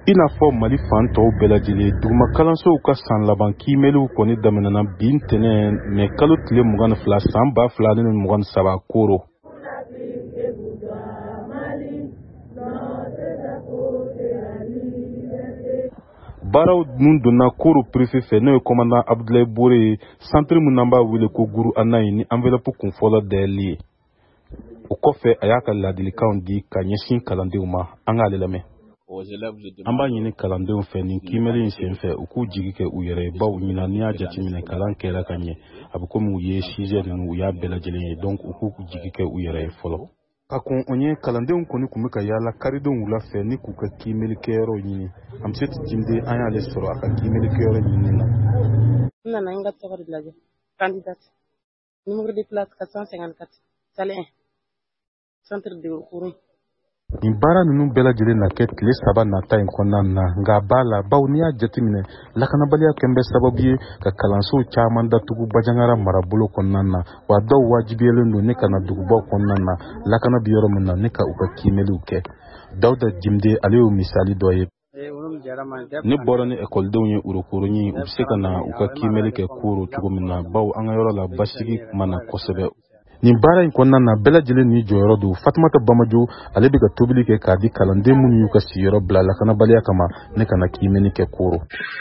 I n'a fɔ Mali fan tɔw bɛɛ lajɛlen duguma kalansow ka san laban kiimɛliw kɔni daminɛna bi ntɛnɛn mais kalo tile 22 san 2023 koro. Baaraw mun donna koro préfet fɛ n'o ye commandant Abdoulaye Bore ye centre mun n'an b'a wele ko Guru Anayi ni enveloppe kunfɔlɔ dayɛli ye. O kɔfɛ a y'a ka ladilikanw di ka ɲɛsin kalandenw ma. An k'ale lamɛn. An b'a ɲini kalandenw fɛ nin kiimɛli in senfɛ u k'u jigi kɛ u yɛrɛ ye baw ɲina n'i y'a jateminɛ kalan kɛra ka ɲɛ a bɛ komi u ye sujet ninnu u y'a bɛɛ lajɛlen ye donc u k'u jigi kɛ u yɛrɛ ye fɔlɔ. Ka kun o ɲɛ kalandenw kɔni kun bɛ ka yaala karidenw wula fɛ ni k'u ka kiimɛli kɛyɔrɔ ɲini Amsete Jinde an y'ale sɔrɔ a ka kiimɛli kɛyɔrɔ ɲini na. N nana n ka tɔgɔ de lajɛ candidate numéro de place 454 salle 1 centre de Guru. Nin baara ninnu bɛɛ lajɛlen na kɛ tile 3 nata in kɔnɔna na nka b'a la baw n'i y'a jateminɛ lakanabaliya kɛn bɛ sababu ye ka kalansow caman datugu Bajangara marabolo kɔnɔna na wa dɔw wajibiyalen don ne ka na dugubaw kɔnɔna na lakana bi yɔrɔ min na ne ka u ka kiimɛliw kɛ. Dawuda Jimde ale y'o misali dɔ ye. Ne bɔra ni ekɔlidenw ye Urukoroɲi u bɛ se ka na u ka kiimɛli kɛ Koro cogo min na baw an ka yɔrɔ la basigi kuma na kosɛbɛ. Nin baara in kɔnɔna na bɛɛ lajɛlen ni jɔyɔrɔ don. Fatumata Bamajo ale bɛ ka tobili kɛ k'a di kalanden minnu y'u ka sigiyɔrɔ bila lakanabaliya kama ne kana kiimɛni kɛ Koro.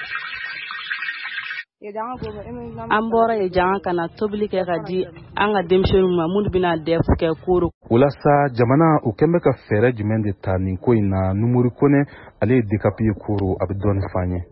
An bɔra ye janga kana tobili kɛ ka di an ka denmisɛnninw ma minnu bɛna DEF kɛ Koro. Walasa jamana u kɛn bɛ ka fɛɛrɛ jumɛn de ta nin ko in na Numuri Kone ale ye DCAP ye Koro a bɛ dɔɔni f'an ye.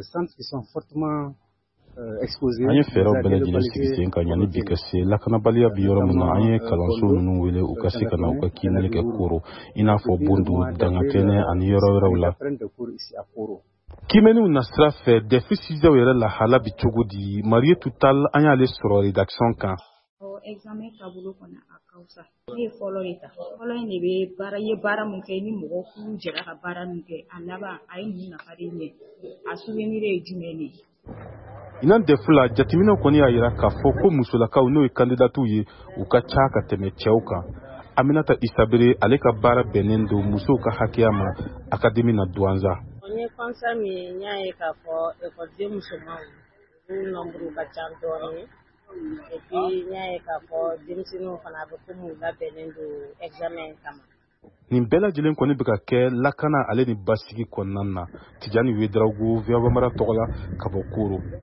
An ye fɛɛrɛw bɛɛ lajɛlen sigi sen kan yanni bi ka se lakanabaliya bi yɔrɔ min na an ye kalanso ninnu wele u ka se ka na u ka kiimɛli kɛ Koro i n'a fɔ Bondu Dangatɛnɛ ani yɔrɔ wɛrɛw la. Kiimɛliw na sira fɛ DEF sijaw yɛrɛ lahala bi cogo di Marietou Tall an y'ale sɔrɔ rédaction kan. Examen taabolo kɔnɔ a ka fisa ne ye fɔlɔ de ta fɔlɔ in de bɛ baara mun kɛ ni mɔgɔ k'u jɛra ka baara min kɛ a laban a ye mun nafa de ɲɛ a souvenir ye jumɛn de ye. Inan DEF la jateminɛw kɔni y'a jira k'a fɔ ko musolakaw n'o ye kandidatuw ye u ka ca ka tɛmɛ cɛw kan. Aminata Isabere ale ka baara bɛnnen don musow ka hakɛya ma académie na Douanza. N ye constat min y'a ye k'a fɔ ekɔliden musomanw olu nombre ka ca dɔɔnin et puis n y'a ye k'a fɔ denmisɛnninw fana bɛ komi u labɛnnen don examen kama. Nin bɛɛ lajɛlen kɔni bɛ ka kɛ lakana ale ni basigi kɔnɔna na Tijani Wederawogo Voa Mara tɔgɔ la ka bɔ Koro.